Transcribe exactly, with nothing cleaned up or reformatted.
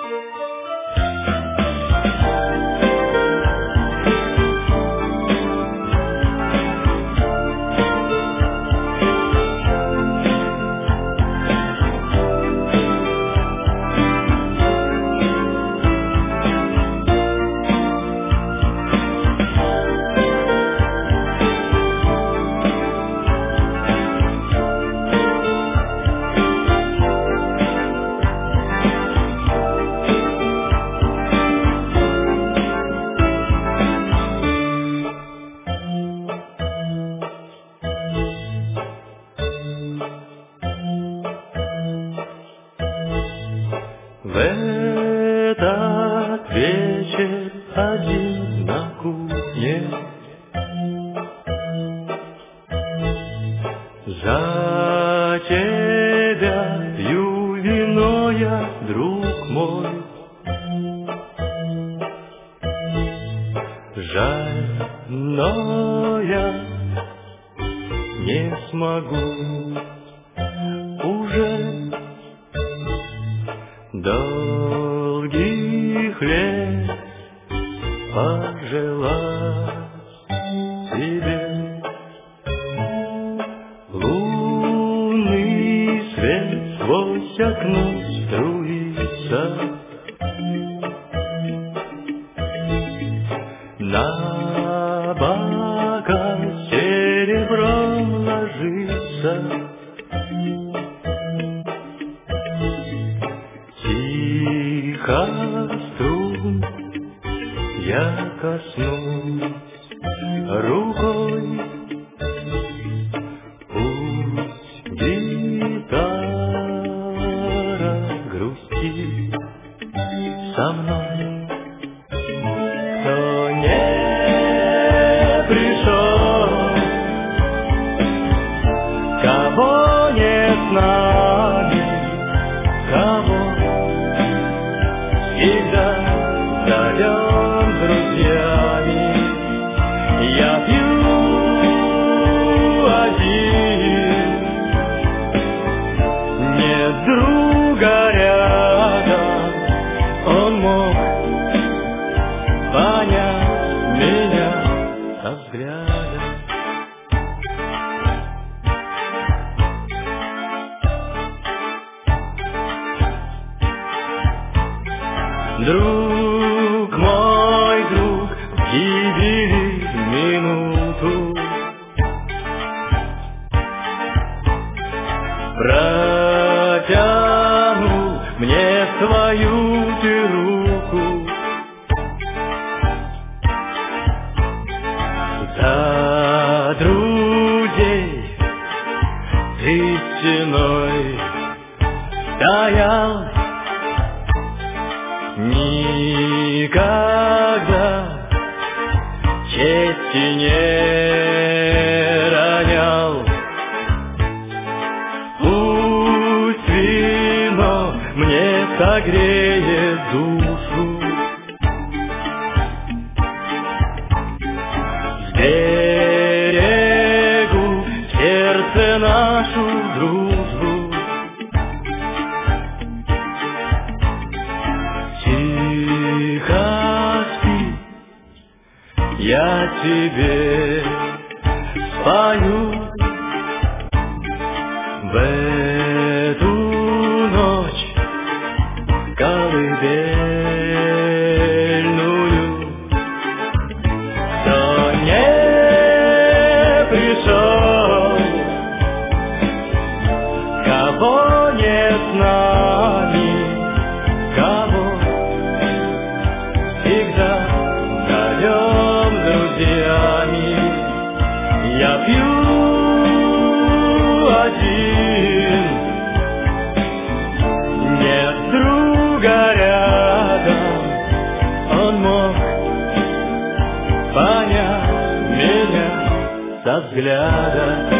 В этот вечер один на кухне за тебя пью вино я, друг мой. Жаль, но я не смогу уже долгих лет пожелать тебе. Лунный свет сквозь окно струится, на бокал серебром ложится. Тихо струн я коснусь рукой, пусть гитара грустит со мной. Кто не пришел, кого нет с нами, кого всегда зовем друзьями. Я пью один, нет друга рядом. Он мог понять меня со взгляда. Друг мой, друг, в гибели минуту протянул мне свою ты руку. За друзей ты стеной стоял, никогда чести не ронял. Пусть вино мне согреет душу, сберегу в сердце нашу дружбу. Тихо спи, я тебе спою в эту ночь колыбельную. Кто не пришел, кого нет с нами, кого всегда зовем друзьями. Я пью один, нет друга рядом. Он мог понять меня со взгляда.